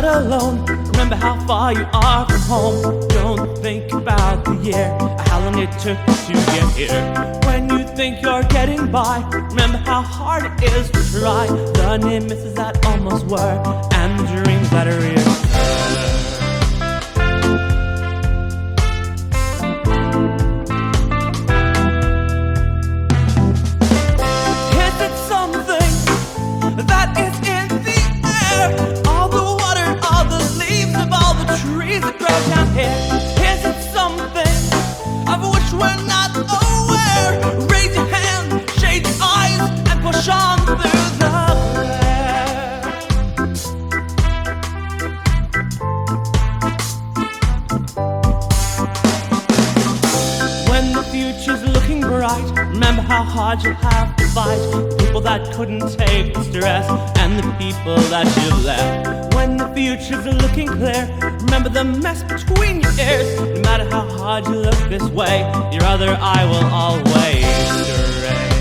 not alone. Remember how far you are from home. Don't think about the year, how long it took to get here. When you think you're getting by, remember how hard it is to try. The near misses that almost were, and the dreams that reoccur. Trees that grow down here. Is it something of which we're not aware? Raise your hand, shade your eyes, and push on through the glare. When the future's looking bright, remember how hard you'll have to fight. The people that couldn't take the stress, and the people that you left. When the future's looking clear, remember the mess between your ears. No matter how hard you look this way, your other eye will always stray.